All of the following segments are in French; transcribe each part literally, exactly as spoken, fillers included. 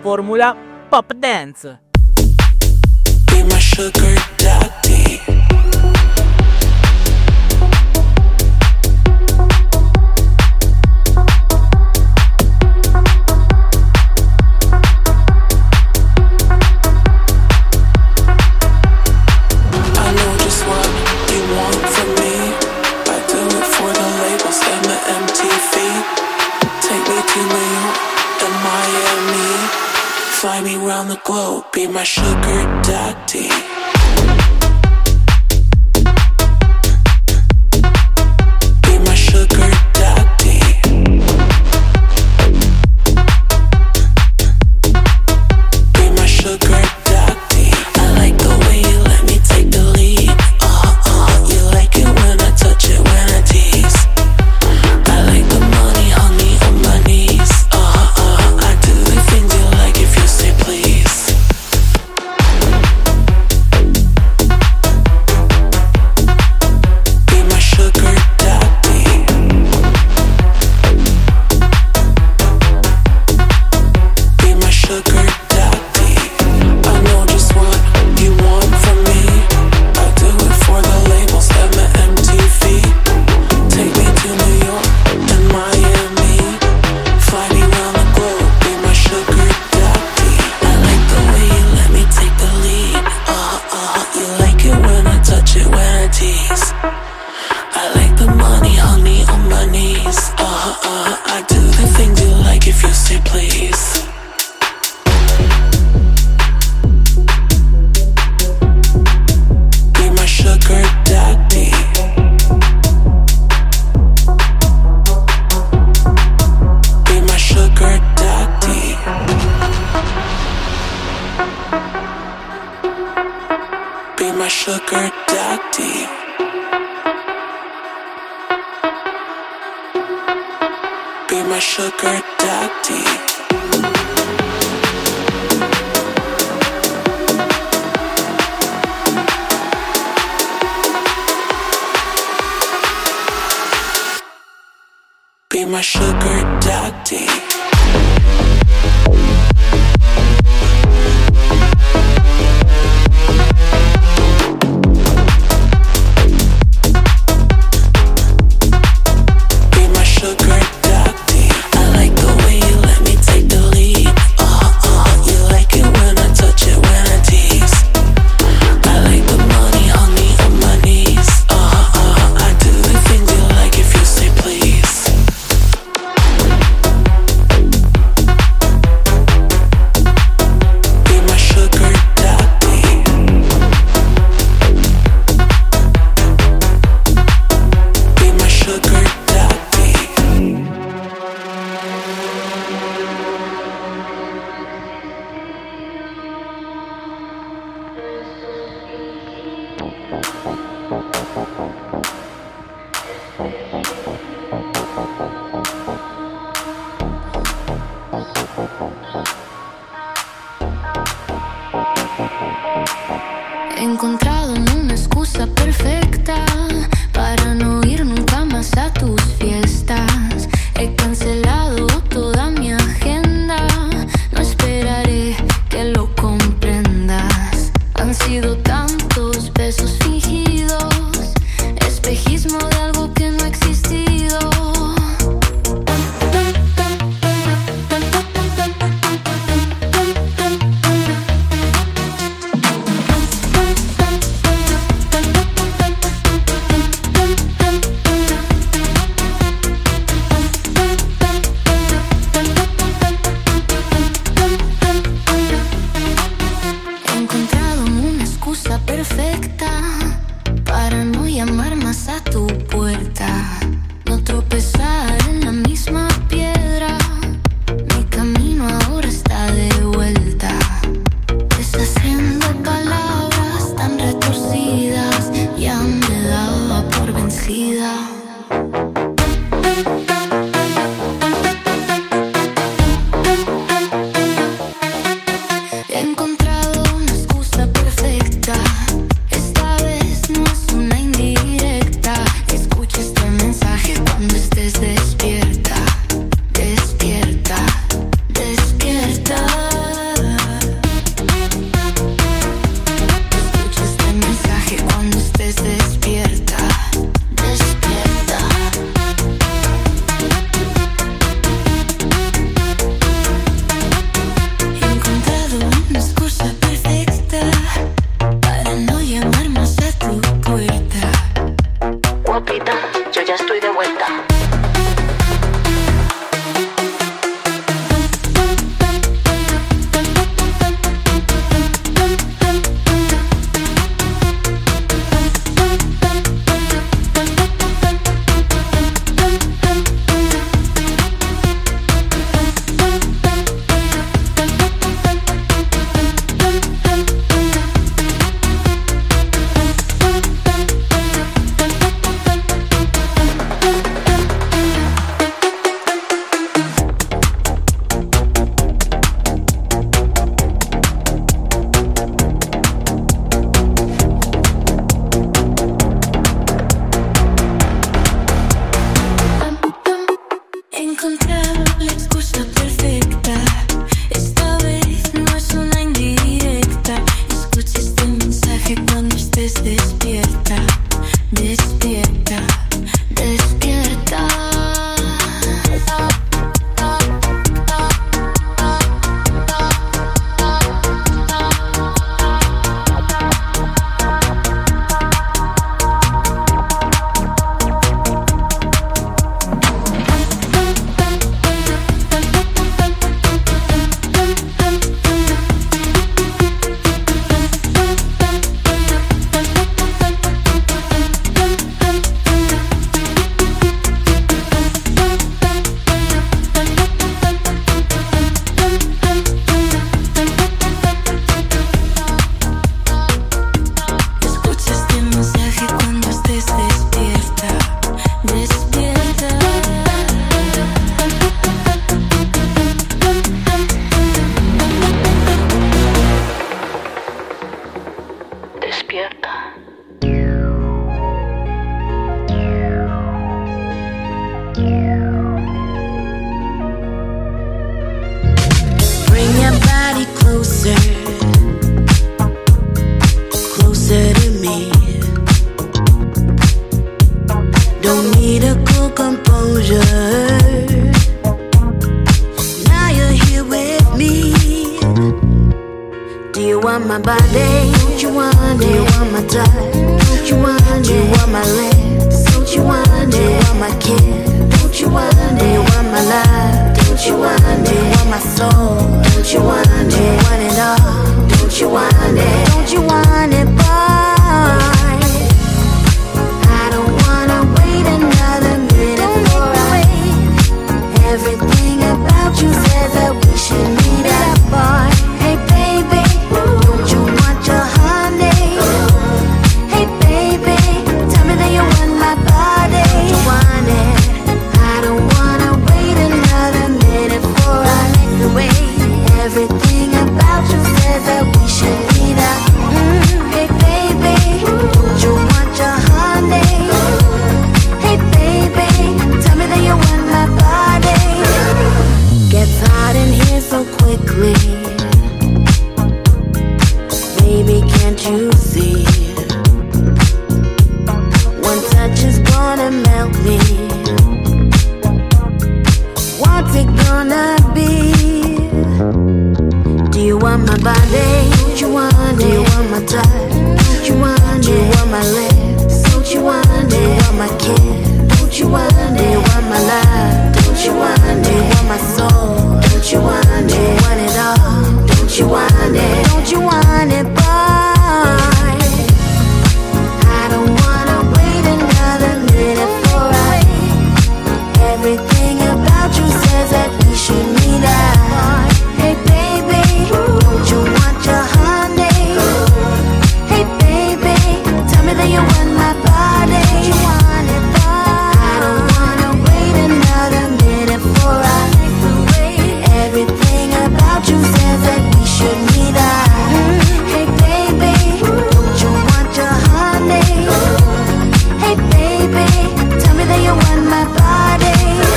formula pop dance. Be my sugar daddy. I know just what you want from me. I do it for the labels and the M T V. Take me to New York and Miami. Fly me round the globe, be my sugar daddy. Be my sugar daddy. Be my sugar daddy. I like the way you let me take the lead. Uh-uh, you like it when I touch it, when I tease. I like the money, honey, on my knees. Uh-uh, I do the things you like if you say please. Be my sugar daddy. Be my sugar daddy. I know just what you want from me. I do it for the labels and the M T V. Take me to New York and Miami. Fly me round the globe, be my sugar daddy. I like the way you let me take the lead. Uh-uh, you like it when I touch it, when I tease. I like the money, honey, on my knees. Uh-uh, I do the things you like if you say please. Be my sugar daddy. Be my sugar daddy. Be my sugar daddy. Be my sugar daddy. Be my sugar daddy. Be my sugar daddy. I like the way you let me take the lead. Uh-uh, you like it when I touch it, when I tease. I like the money, honey, on my knees. Uh-uh, I do the things you like if you say please. Be my sugar daddy. Be my sugar daddy. He encontrado una excusa perfecta para no ir nunca más a tus fiestas. He cancelado toda mi agenda. No esperaré que lo comprendas. Han sido tantos besos fingidos, espejismo de algo que no ha existido. Do you want my body? Don't you want it? Do you want my touch? Don't you want it? Do you want my lips? Don't you want it? Do you want my kiss? Don't you want it? Do you want my love? Don't you want it? Do you want my soul? Don't you want it? Do you want it all? Don't you want it? Don't you want it, boy? I don't wanna wait another minute for I. Everything about you says that we should meet up, boy. Hey baby, don't you want your honey? Hey baby, tell me that you want my body. Don't you want it? I don't wanna wait another minute for I like the way everything about you says that we should meet up. Mm, hey baby, don't you want your honey? Hey baby, tell me that you want my body. Gets hot in here so quickly. Baby, can't you see? One touch is gonna melt me. What's it gonna be? Do you want my body? Don't you want it? Do you want my touch? Don't you want it? Do you want my lips? Don't you want it? Do you want my kiss? Don't you want it? Do you want my love? Don't you want it? Do you want my soul? Don't you want it? Do you want it all? Don't you want it? Don't you want it, boy? I don't wanna wait another minute for I. Everything about you says that we should meet up. Hey baby, don't you want your honey? Hey baby, tell me that you want my body. Don't you want it, boy? I don't wanna wait another minute for I. Everything about you says that we should meet up. Hey baby, don't you want your honey? Hey baby, tell me that you want my body.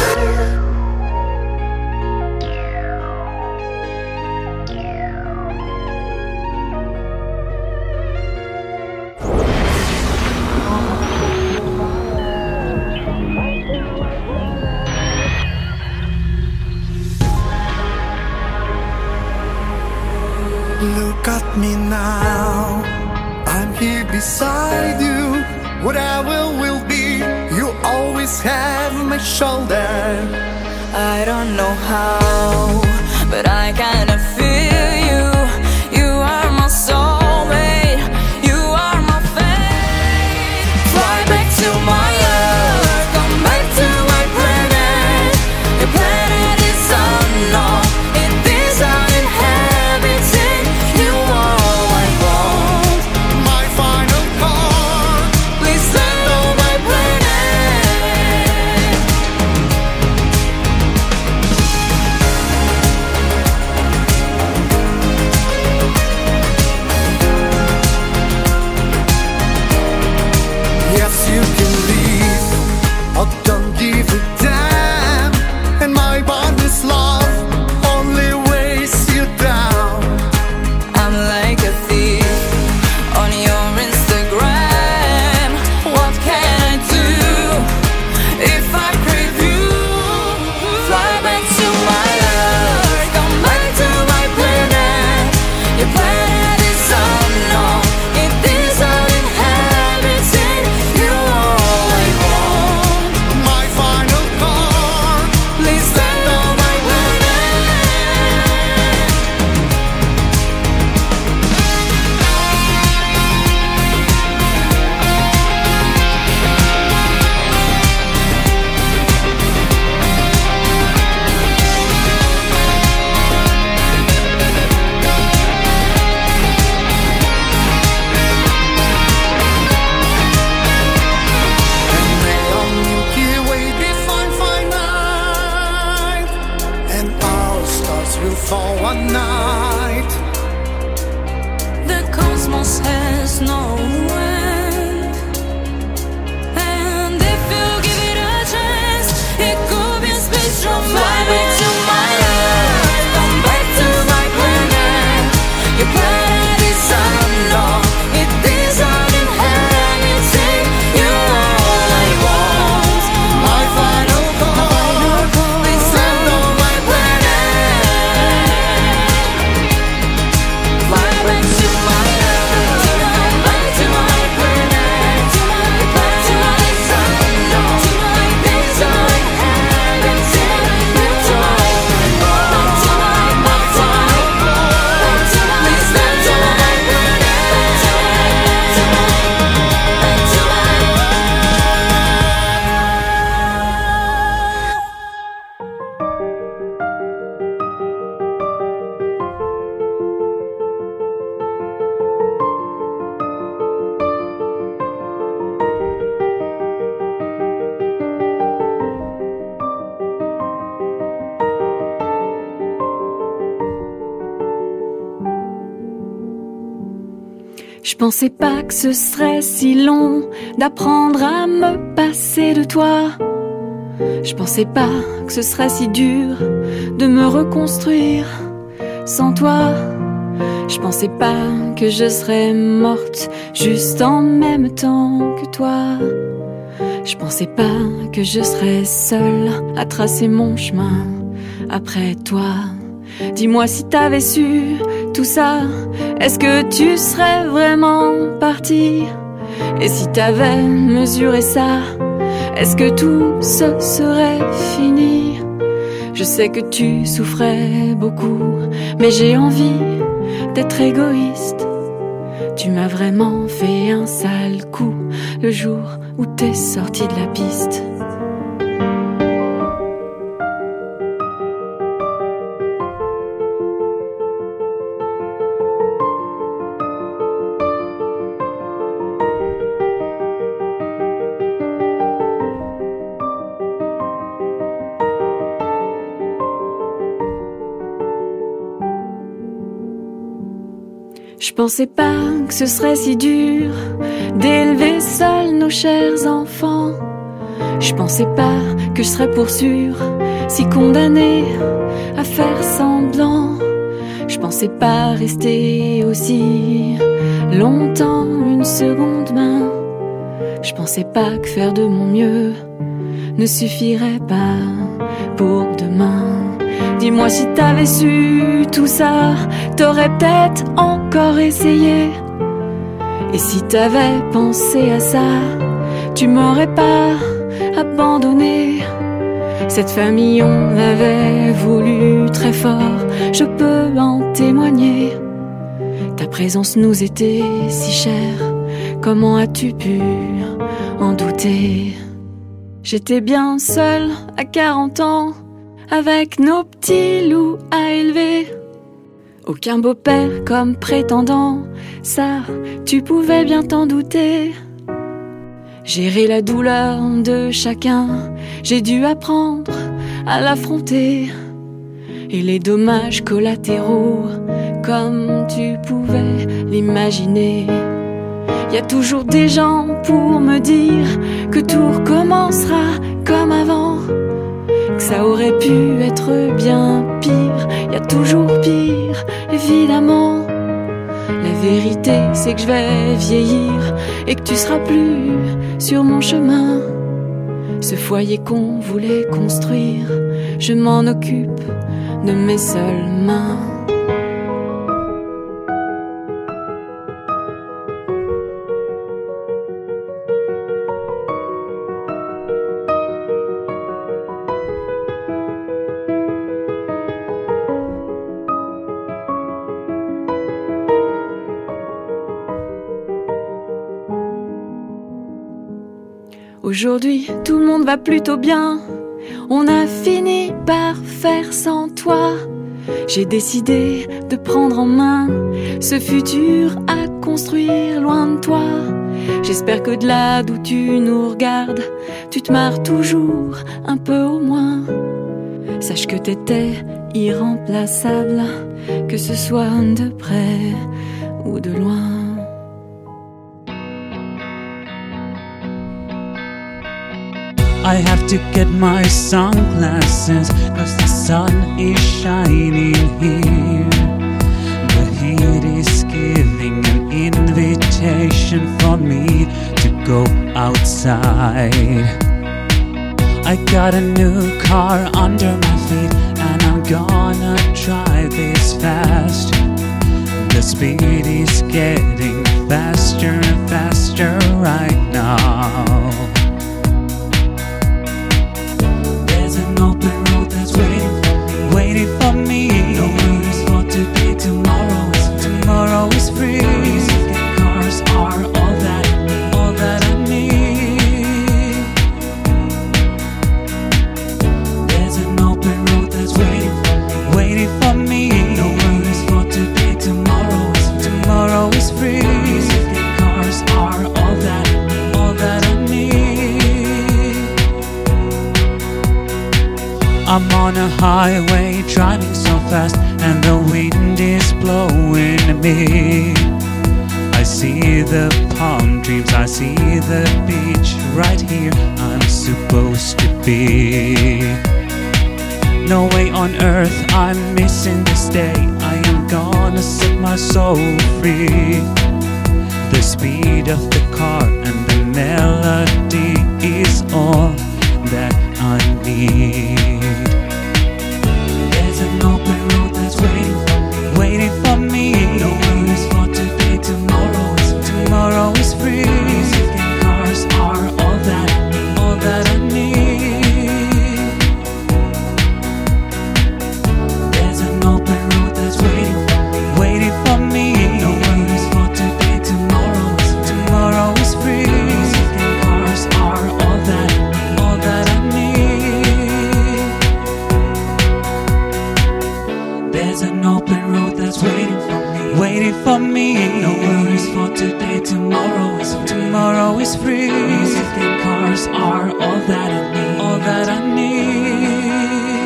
Look at me now, I'm here beside you. Whatever will be, you always have my shoulder. I don't know how, but I kinda feel you. You are my soulmate, you are my fate. Fly back to my earth, come back to my planet. The planet is unknown, it is uninhabited. You are all I want, My final call. please land on my planet. Je pensais pas que ce serait si long d'apprendre à me passer de toi. Je pensais pas que ce serait si dur de me reconstruire sans toi. Je pensais pas que je serais morte juste en même temps que toi. Je pensais pas que je serais seule à tracer mon chemin après toi. Dis-moi si t'avais su tout ça, est-ce que tu serais vraiment parti? Et si t'avais mesuré ça, est-ce que tout ce serait fini? Je sais que tu souffrais beaucoup, mais j'ai envie d'être égoïste. Tu m'as vraiment fait un sale coup le jour où t'es sorti de la piste. Je pensais pas que ce serait si dur d'élever seuls nos chers enfants. Je pensais pas que je serais pour sûr si condamnée à faire semblant. Je pensais pas rester aussi longtemps une seconde main. Je pensais pas que faire de mon mieux ne suffirait pas pour demain. Dis-moi si t'avais su tout ça, t'aurais peut-être encore essayé. Et si t'avais pensé à ça, tu m'aurais pas abandonné. Cette famille, on l'avait voulu très fort, je peux en témoigner. Ta présence nous était si chère, comment as-tu pu en douter? J'étais bien seule à quarante ans, avec nos petits loups à élever. Aucun beau-père comme prétendant, ça, tu pouvais bien t'en douter. Gérer la douleur de chacun, j'ai dû apprendre à l'affronter. Et les dommages collatéraux, comme tu pouvais l'imaginer. Y a toujours des gens pour me dire que tout recommencera comme avant, que ça aurait pu être bien pire. Y a toujours pire, évidemment. La vérité, c'est que je vais vieillir et que tu seras plus sur mon chemin. Ce foyer qu'on voulait construire, je m'en occupe de mes seules mains. Aujourd'hui, tout le monde va plutôt bien. On a fini par faire sans toi. J'ai décidé de prendre en main ce futur à construire loin de toi. J'espère que de là d'où tu nous regardes, tu te marres toujours un peu au moins. Sache que t'étais irremplaçable, que ce soit de près ou de loin. I have to get my sunglasses, cause the sun is shining here. The heat is giving an invitation for me to go outside. I got a new car under my feet and I'm gonna drive this fast. The speed is getting faster and faster right now. Waiting for me. No worries for today, tomorrow is free. Tomorrow is free. Music and cars are all that I need. All that I need. There's an open road that's waiting for me. Waiting for me. No worries for today, tomorrow is free. Tomorrow is free. Music and cars are all that I need. All that I need. I'm on a highway driving so fast and the wind is blowing me. I see the palm trees, I see the beach. Right here I'm supposed to be. No way on earth I'm missing this day. I am gonna set my soul free. The speed of the car and the melody is all that I need. There's an open road that's waiting for me, waiting for me. No worries for today, tomorrow is tomorrow is free. Music and cars are all that I need, all that I need. There's an open road that's waiting for me, waiting for me. No worries for today, tomorrow is tomorrow is free. Music and cars are all that I need, all that I need. There's an open road that's waiting for me, waiting for me. No worries for today, tomorrow is tomorrow is free. Music and cars are all that I need, all that I need.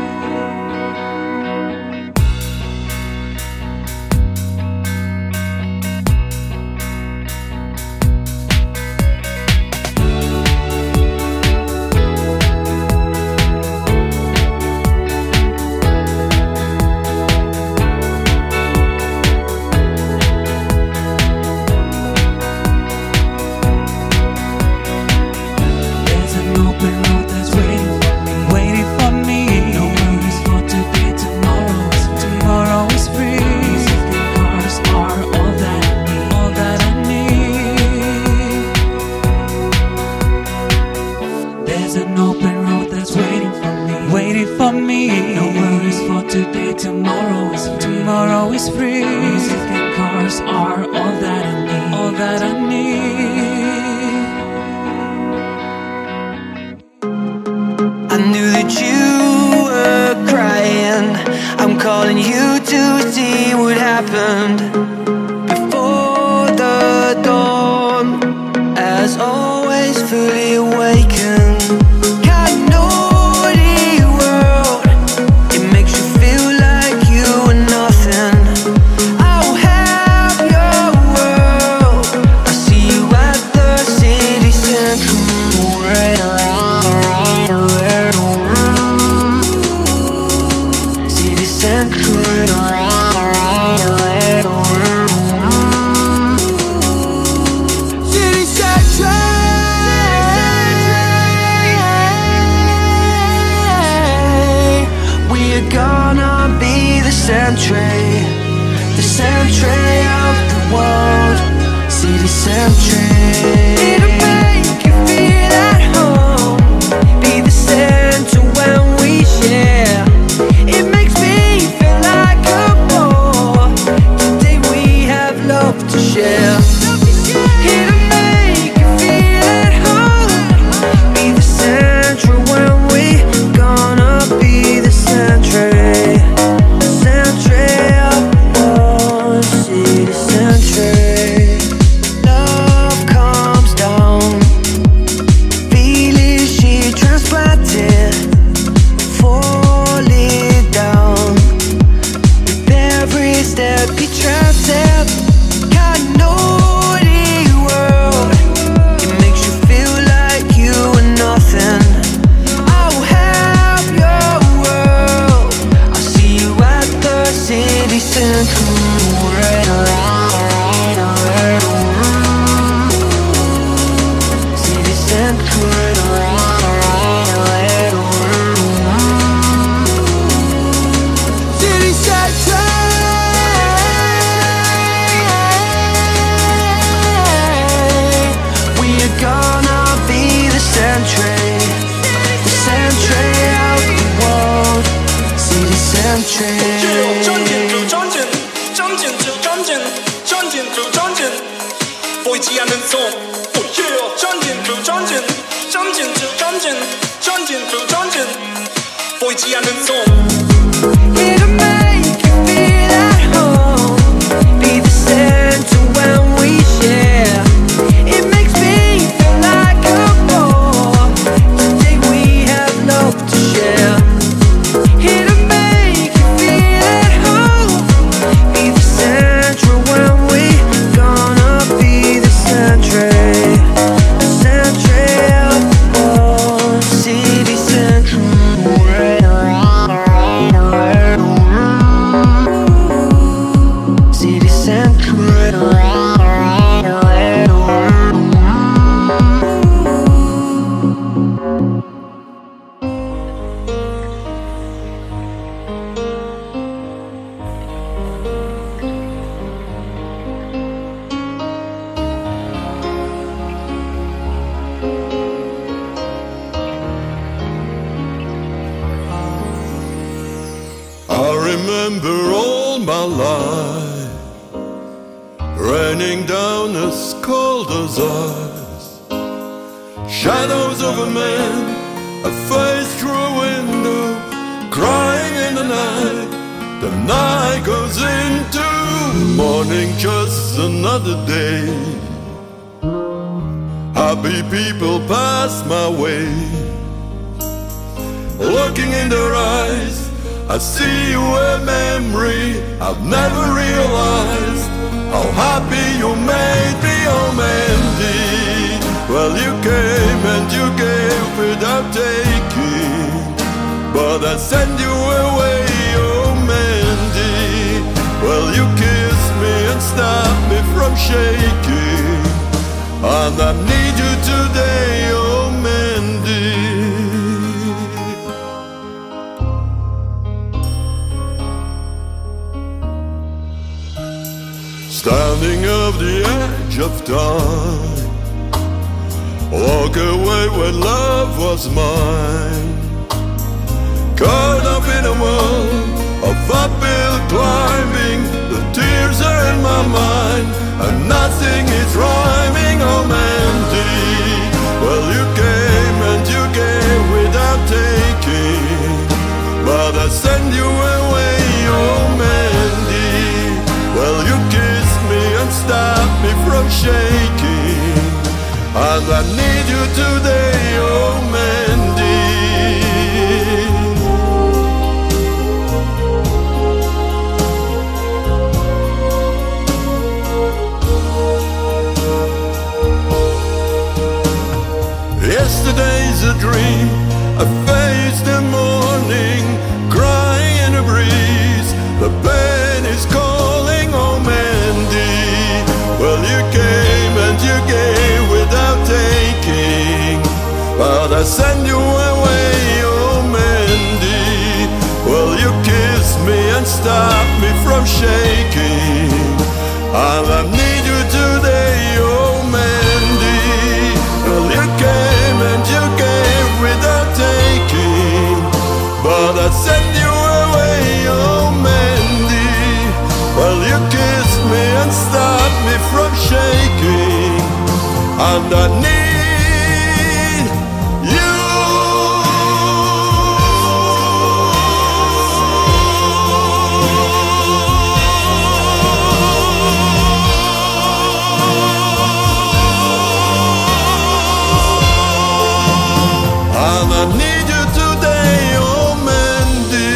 There's an open road that's waiting for me, waiting for me. No worries for today, tomorrow is tomorrow is free. Music and cars are all that I need, all that I need. There's an open road that's waiting for me, waiting for me. No worries for today, tomorrow is tomorrow is free. Music and cars are all that I need, all that I need. I knew that you were crying. I'm calling you to see what happened before the dawn. As always, fully awakened. God knows the world. It makes you feel like you are nothing. I'll have your world. I see you at the city center. Right around, right around. City center. Right around, right around. City center. We are gonna be the century, the century of the world. City century. It'll make you feel at home. Be the center when we share. It makes me feel like a boy. Today we have love to share. It'll make you feel at home. Be the center when we gonna be the century, the century of the world. City century. Love comes down, feeling she transplanted, falling down. With every step you transcend. God knows the world. It makes you feel like you are nothing. I'll have your world. I see you at the city center. Right around, right around. City center. Right around, right around. City center. We are gonna be the century, the century of the world. City century. It'll make you feel at home. Be the center when we share. It makes me feel like a boy. Today we have love to share. It'll make you feel at home. Be the center when we gonna be my life, raining down as cold as ice. Shadows of a man, a face through a window, crying in the night. The night goes into morning, just another day. Happy people pass my way. Looking in their eyes, I see a memory. I've never realized how happy you made me, oh Mandy. Well, you came and you gave without taking, but I send you away, oh Mandy. Well, you kissed me and stopped me from shaking, and I need you today, oh Mandy. Standing at the edge of time, walk away when love was mine. Caught up in a world of uphill climbing, the tears are in my mind, and nothing is rhyming, oh Mandy. Well, you came and you gave without taking, but I send you away, oh Mandy. Well, you kissed me and stopped me from shaking, and I need you today, oh Mandy. Yesterday's a dream, I faced the morning, crying in a breeze. The pain is calling, oh Mandy. Well, you came and you gave without taking, but I send you away, oh Mandy. Well, you kissed me and stopped me from shaking, and I need you today, oh Mandy. Well, you came and you gave without taking, but I send you away, oh Mandy. Well, you kissed me and stopped me from shaking, and I need you. And I need you today, oh Mandy.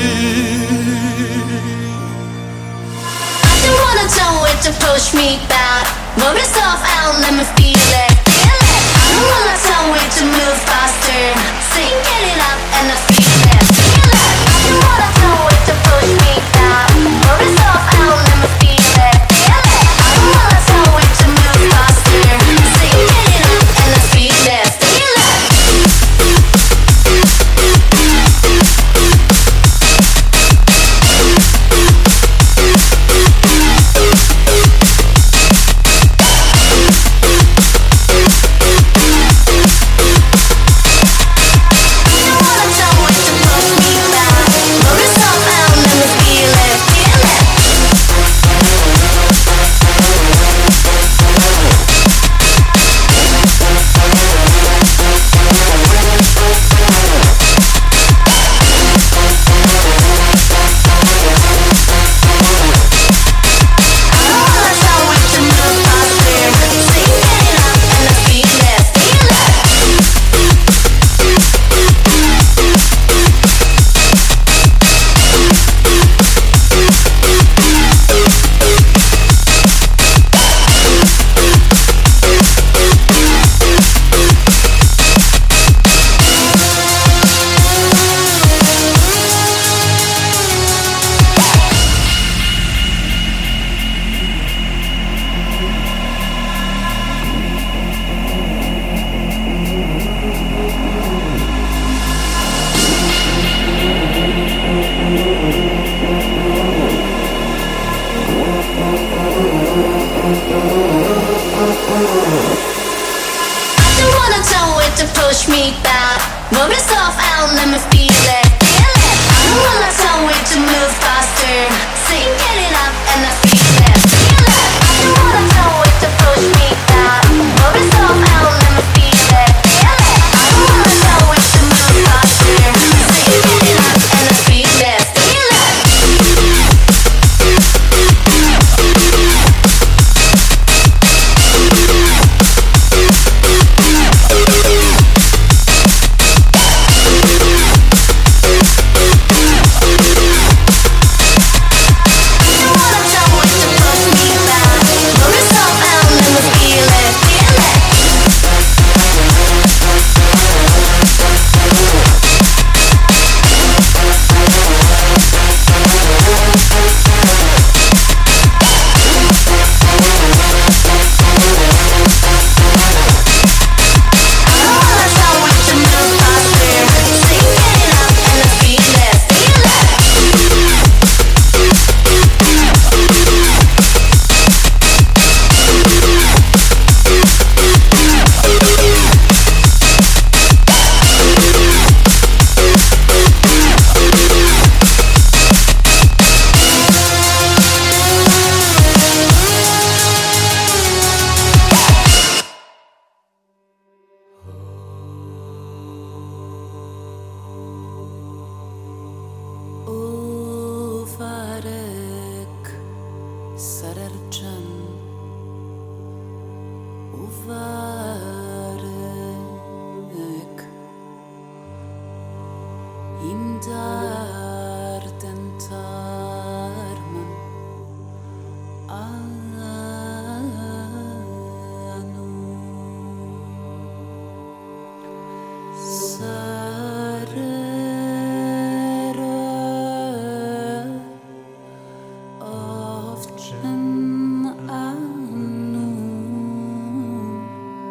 I don't wanna tell it to push me back, move it off out, let me feel it, feel it. I don't wanna tell it to move faster, sing, get it up, and I feel it, feel it. I don't wanna tell it to push me back, move it off out, let me feel it, feel it. I don't wanna tell it to move faster, sing, get it up, and I feel it, feel it. push me back. Move yourself out, let me feel it, feel it. I don't wanna tell it to move faster. Sing it. Sărărcen uvarek imdarden tarmen anu sarere often anu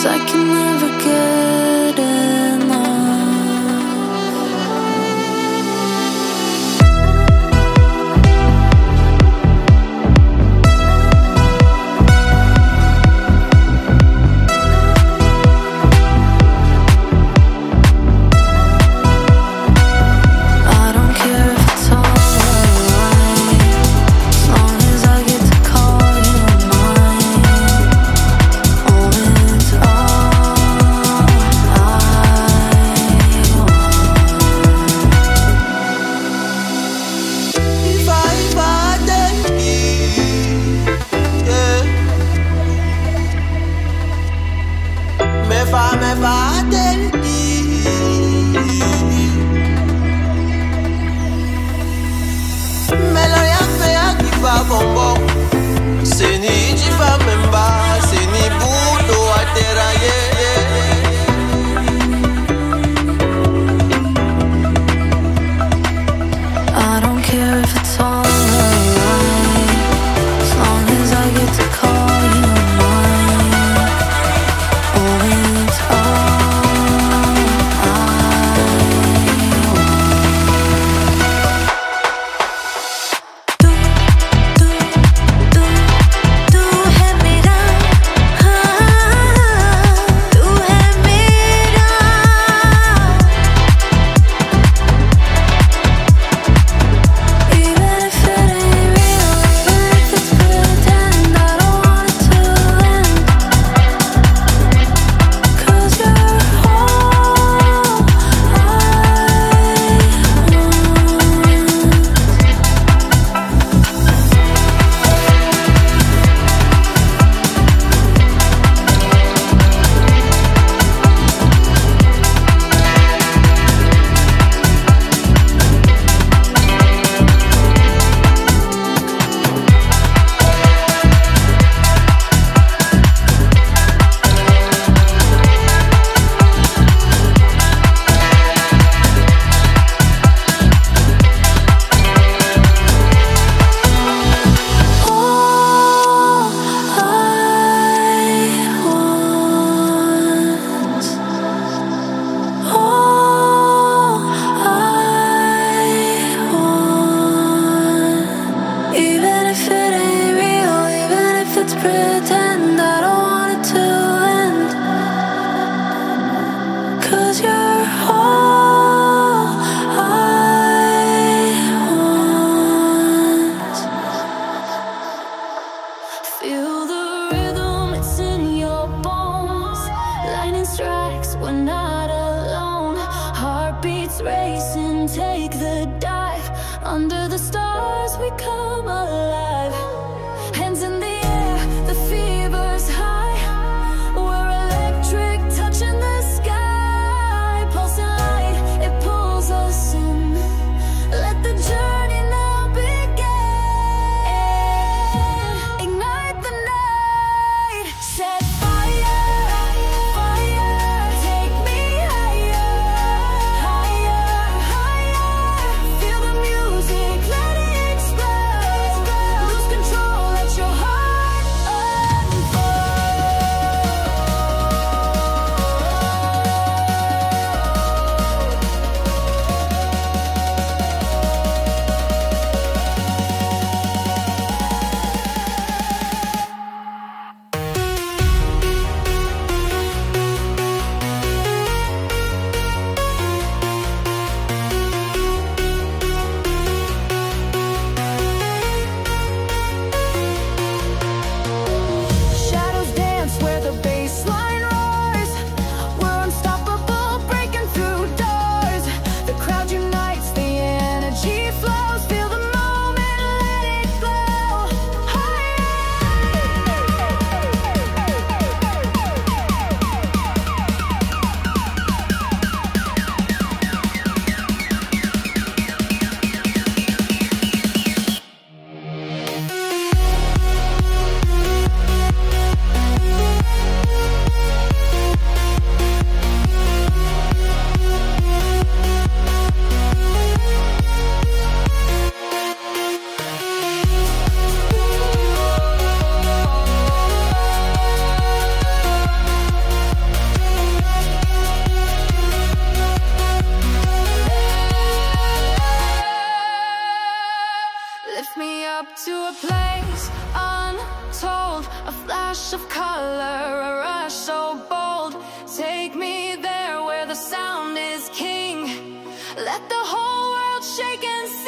'cause I can never get enough. Feel the music, let it explode. ways untold, a flash of color, a rush so bold. Take me there where the sound is king. Let the whole world shake and say,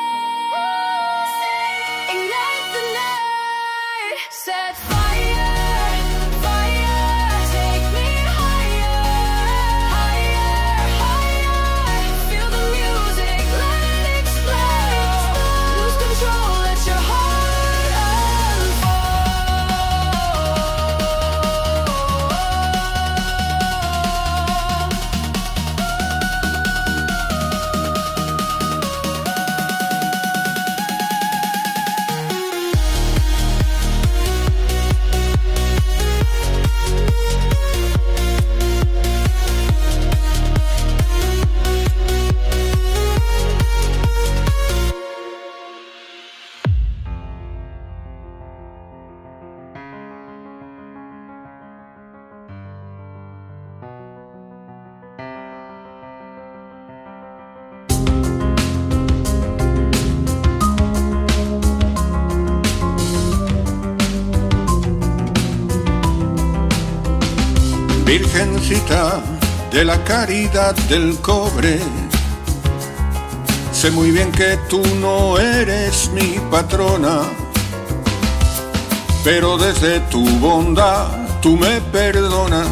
ignite the night, set fire, fire, take me higher, higher, higher. Feel the music, let it explode. Lose control, let your heart Virgencita de la caridad del cobre, sé muy bien que tú no eres mi patrona, pero desde tu bondad tú me perdonas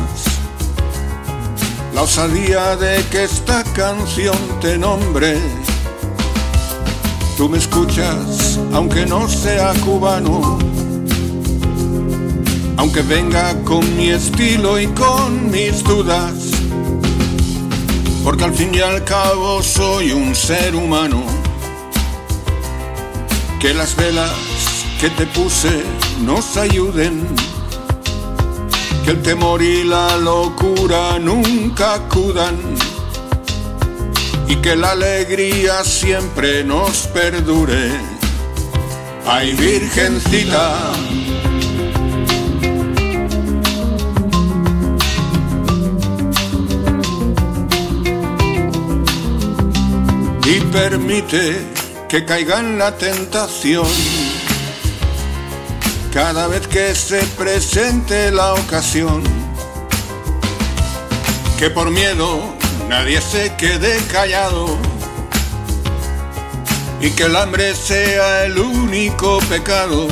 la osadía de que esta canción te nombre. Tú me escuchas aunque no sea cubano, aunque venga con mi estilo y con mis dudas, porque al fin y al cabo soy un ser humano. Que las velas que te puse nos ayuden, que el temor y la locura nunca acudan, y que la alegría siempre nos perdure. Ay, Virgencita, y permite que caiga en la tentación cada vez que se presente la ocasión, que por miedo nadie se quede callado y que el hambre sea el único pecado.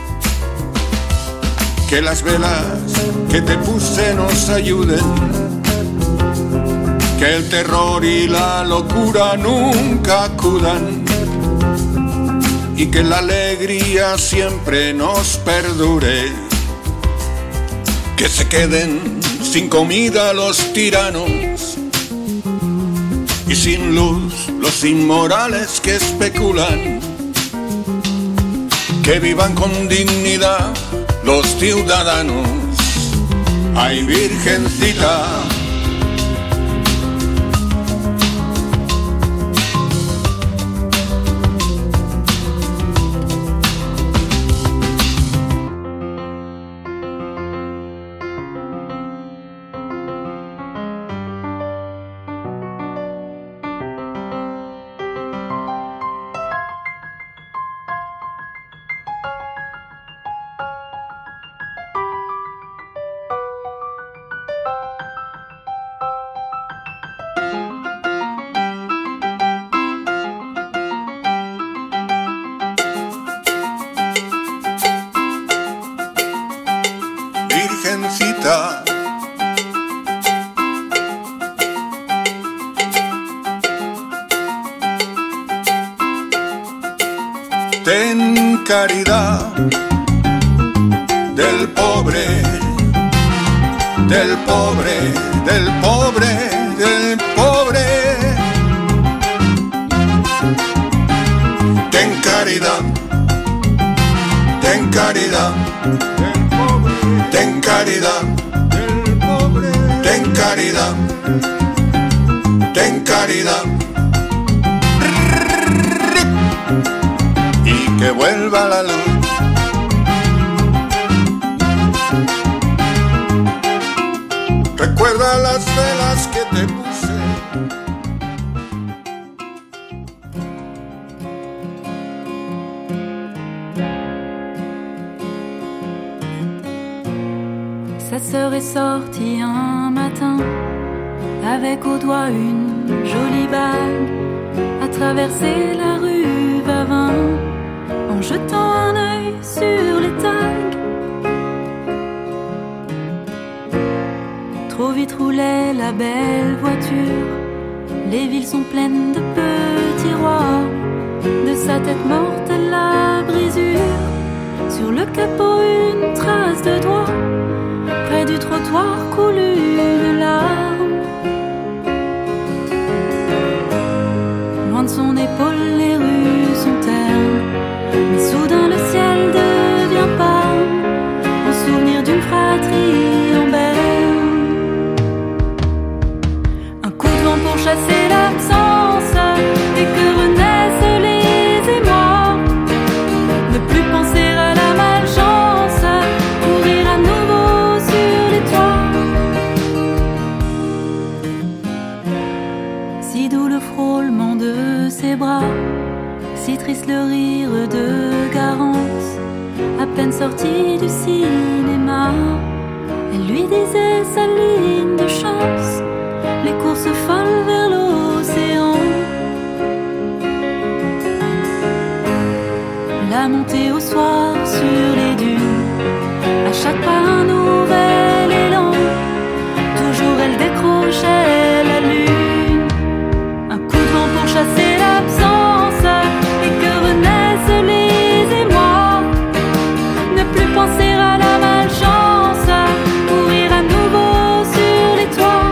Que las velas que te puse nos ayuden, que el terror y la locura nunca acudan, y que la alegría siempre nos perdure. Que se queden sin comida los tiranos y sin luz los inmorales que especulan. Que vivan con dignidad los ciudadanos. Ay, Virgencita, Virgencita, ten caridad del pobre, del pobre, del pobre, del pobre. Ten caridad, ten caridad, ten caridad, ten caridad, ten caridad, y que vuelva la luz. Recuerda las velas que te puse. Sa sœur est sortie un matin avec au doigt une jolie bague, à traverser la rue Vavin en jetant un œil sur les tags. Trop vite roulait la belle voiture, les villes sont pleines de petits rois. De sa tête morte à la brisure, sur le capot une trace de doigt, près du trottoir coule une larme. Loin de son épaule les rues sont ternes, mais soudain le ciel devient pâle, en souvenir d'une fratrie en berne. Un coup de vent pour chasser l'absence, et que renaissent les émois. Ne plus penser à la malchance, courir à nouveau sur les toits. Si doux le frôlement de ses bras, si triste le rire de Garance, à peine sortie du cinéma, elle lui disait sa ligne de chance, les courses folles vers l'océan. La montée au soir sur les dunes, à chaque pas un nouvel élan, toujours elle décrochait la lune. Un coup de vent pour chasser l'absence, et que renaissent les émois. Ne plus penser à la malchance, courir à nouveau sur les toits.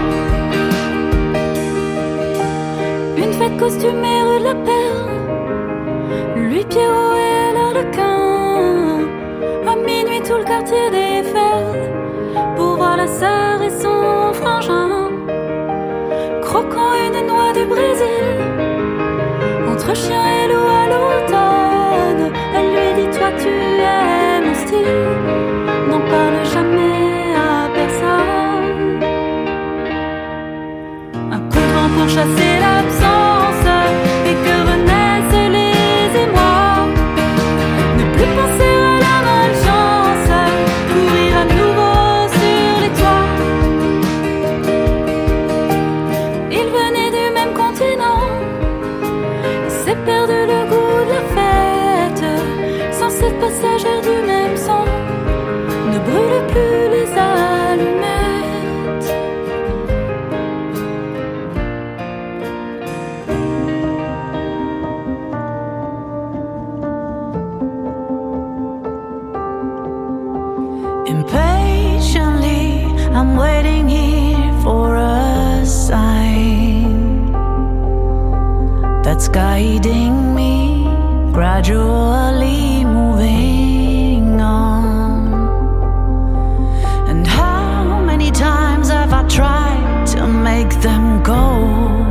Une fête costumée rue de la Perle, lui Pierrot et elle Arlequin. À minuit tout le quartier déferle pour voir la sœur et son frangin, croquant une noix du Brésil. Entre chien et loup à l'automne, elle lui dit: toi tu es mon style, n'en parle jamais à personne. Un coup de vent pour chasser l'absence, et que renaissent les émois. Ne plus penser à la malchance, courir à nouveau sur les toits. Ils venaient du même continent, s'est perdu le goût de la fête. Sans cette passagère du même sang, ne brûle plus les allumettes. Impatiently, I'm waiting here for a sign that's guiding me, gradually moving on. And how many times have I tried to make them go?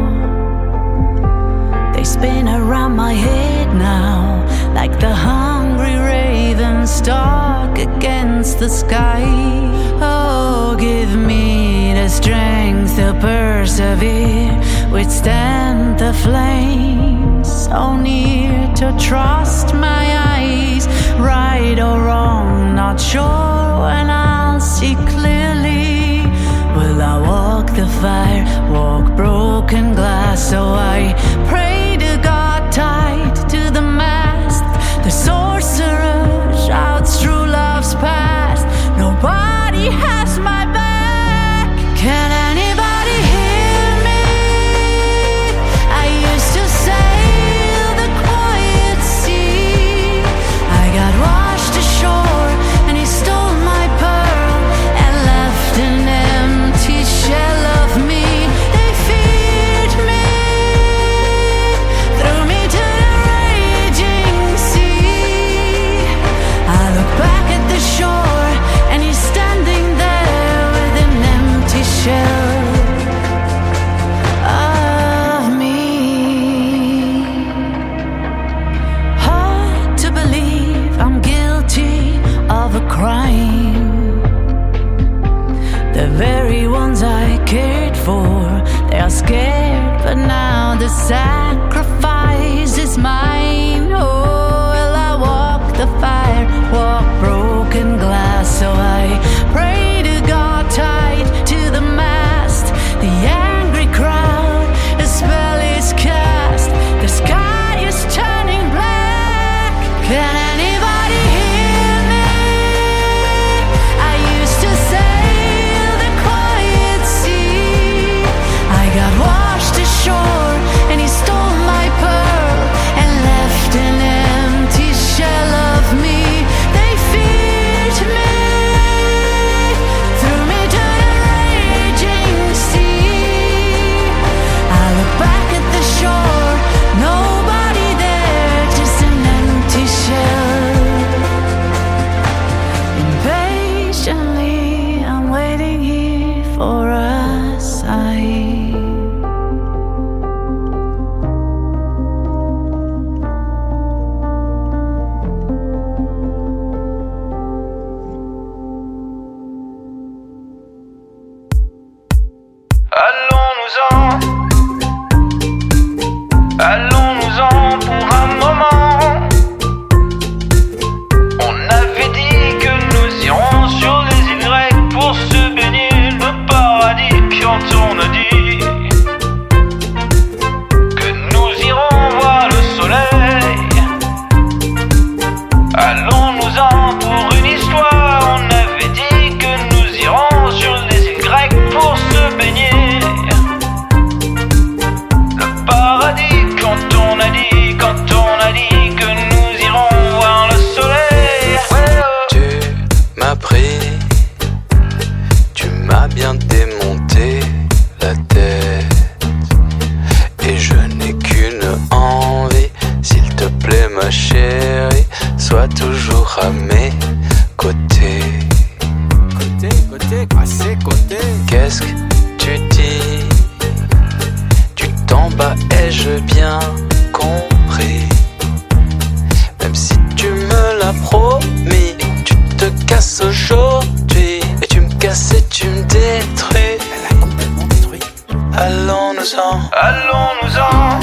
They spin around my head now, like the hungry raven stuck against the sky. Oh, give me the strength to persevere, withstand the flames so near, to trust my eyes, right or wrong, not sure when I'll see clearly. Will I walk the fire, walk broken glass? So I pray to God, tied to the mast. The sorcerer shouts through love's past. Nobody has my back. Can anybody hear me? I used to sail the quiet sea. I got washed ashore and he stole my pearl and left an empty shell of me. They feared me, threw me to the raging sea. I look back at the shore and he's standing there with an empty shell of me. Hard to believe I'm guilty of a crime. The very ones I cared for, they are scared, but now the sacrifice is mine. Oh, will I walk the fire, walk broken glass? So I pray to God, for us ahí. Allons-nous-en, allons-nous-en pour un moment. On avait dit que nous irons sur les îles grecques pour se baigner le paradis. Puis quand on a dit que nous irons voir le soleil, allons-nous-en pour une histoire. On avait dit que nous irons sur les îles grecques pour se baigner le paradis. Quand on a dit, quand on a dit que nous irons voir le soleil. Tu m'as pris, tu m'as bien démonté la tête, et je n'ai qu'une envie, s'il te plaît ma chérie, sois toujours à mes côtés. Côté, côté, à ses côtés. Qu'est-ce que tu dis? Tu t'en bats, ai-je bien compris? Même si tu me l'as promis, tu te casses aujourd'hui, et tu me casses et tu me détruis. Elle a complètement détruit. Allons-nous-en, Allons-nous-en,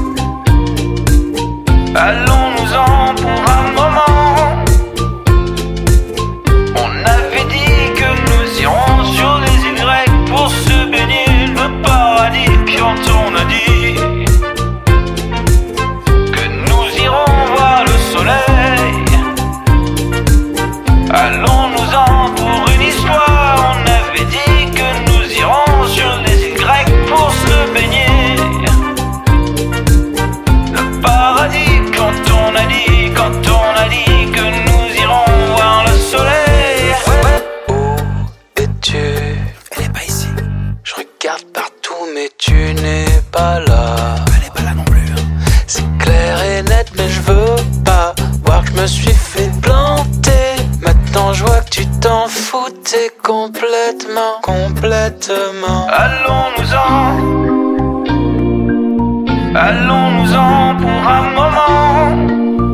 allons-nous-en pour un moment. On avait dit que nous irons sur les îles grecques pour se baigner le paradis. Puis quand on a dit que nous irons voir le soleil, allons-nous-en pour une histoire. On avait dit que nous irons sur les îles grecques pour se baigner le paradis. Quand on a dit, quand on a dit que nous irons voir le soleil. où es-tu? Elle est pas ici. Je regarde partout mais tu n'es pas là. Elle est pas là non plus. Hein. C'est clair et net mais je veux pas voir que je me suis fait planter. Maintenant je vois que tu t'en foutais complètement, complètement. Allons-nous-en, allons-nous-en pour un moment.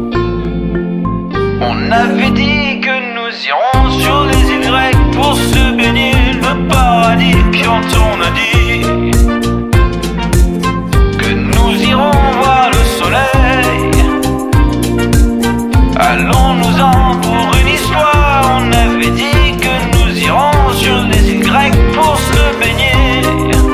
On avait dit que nous irons sur les îles grecques pour se baigner le paradis. Puis quand on a dit que nous irons voir le soleil, allons-nous-en pour une histoire. On avait dit que nous irons sur les îles grecques pour se baigner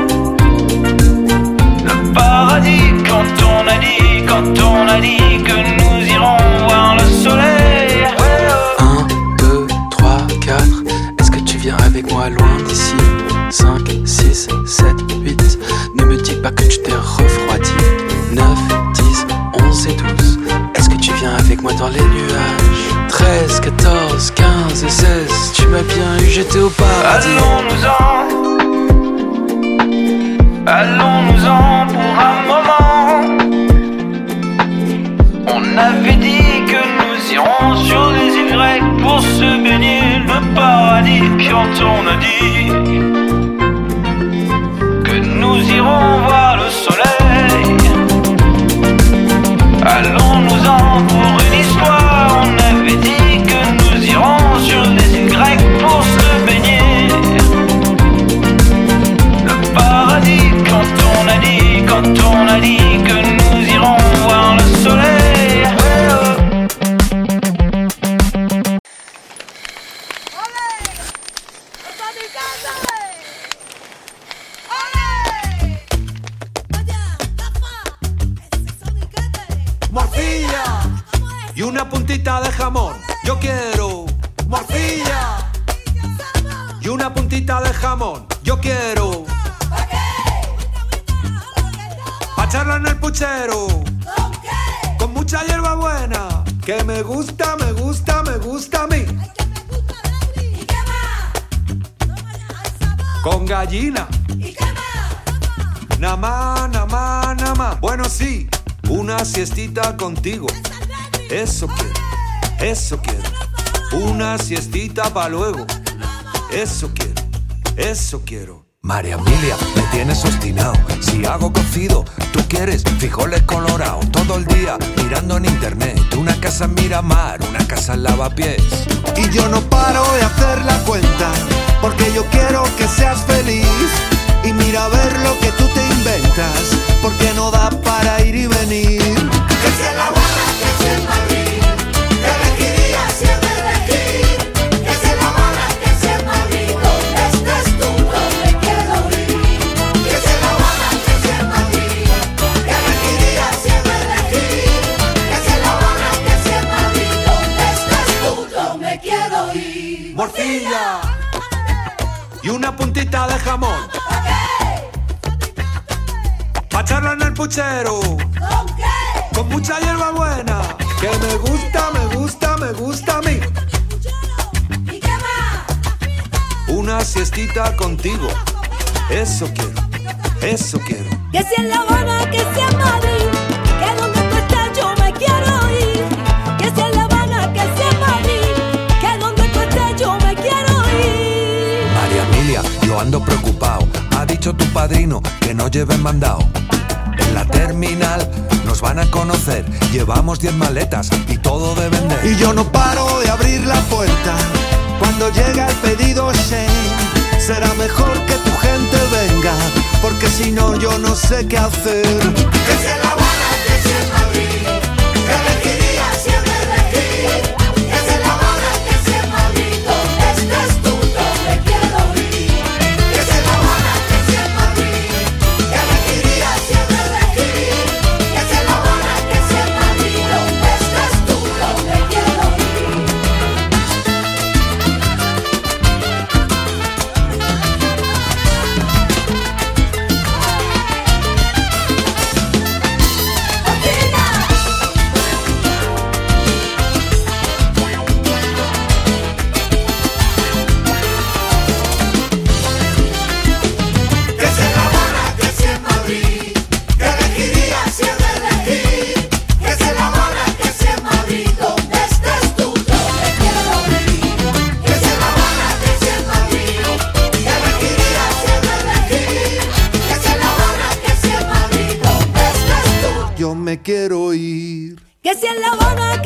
le paradis. Quand on a dit, quand on a dit que nous irons voir le soleil. un, deux, trois, quatre. Est-ce que tu viens avec moi loin d'ici? cinq, six, sept, huit. Ne me dis pas que tu t'es refroidi. neuf, dix, onze et douze. Est-ce que tu viens avec moi dans les nuages? treize, quatorze, quinze et seize. Tu m'as bien eu, j'étais au paradis. Allons-nous-en, allons-nous-en pour un moment. On avait dit que nous irons sur les îles grecques pour se baigner le paradis. Puis quand on a dit que nous irons voir le soleil, allons-nous-en pour une histoire. On avait dit que nous irons sur les îles grecques pour se baigner le paradis. Quand on a dit, quand on a dit que nous irons voir le soleil. Morcilla y una puntita de jamón. Yo quiero morcilla y una puntita de jamón. Yo quiero pa' echarla en el puchero con mucha hierba buena que me gusta, me gusta, me gusta a mí. Con gallina. Namá, namá, namá. Bueno, sí, una siestita contigo. Eso quiero, eso quiero. Una siestita pa' luego. Eso quiero, eso quiero. María Emilia, me tienes obstinado. Si hago cocido, tú quieres frijoles colorados. Todo el día mirando en internet. Una casa en Miramar, una casa en Lavapiés. Y yo no paro de hacer la cuenta, porque yo quiero que seas feliz. Y mira a ver lo que tú te inventas, porque no da para ir y venir. Que sea La Habana, que sea en Madrid, que elegiría si he de elegir. Que sea La Habana, que sea en Madrid, donde estés tú, donde quiero ir. Que sea La Habana, que sea en Madrid, que elegiría si he de elegir. Que sea La Habana, que sea en Madrid, donde estés tú, donde quiero ir. Morcilla y una puntita de jamón. Pa' echarlo en el puchero. ¿Con qué? Con mucha hierba buena. Que me gusta, me gusta, me gusta a mí. ¿Y qué más? Una siestita contigo. Eso quiero, eso quiero. Que sea en La Habana, que sea en Madrid, que donde tú estés yo me quiero ir. Que sea en La Habana, que sea en Madrid, que donde tú estés yo me quiero ir. María Emilia, yo ando preocupado. Ha dicho tu padrino que no lleven mandado. En la terminal nos van a conocer. Llevamos diez maletas y todo de vender. Y yo no paro de abrir la puerta cuando llega el pedido Shane. Será mejor que tu gente venga, porque si no yo no sé qué hacer. Que sea en La Habana, que sea en Madrid, que elegiría si he de elegir. Que sea en La Habana, que sea en Madrid, donde estés tú, donde quiero ir. Que sea en La Habana, que sea en Madrid, que elegiría si he de elegir. Que sea en La Habana, que sea en Madrid, donde estés tú, donde quiero ir. Yo me quiero ir. Que sea en La Habana,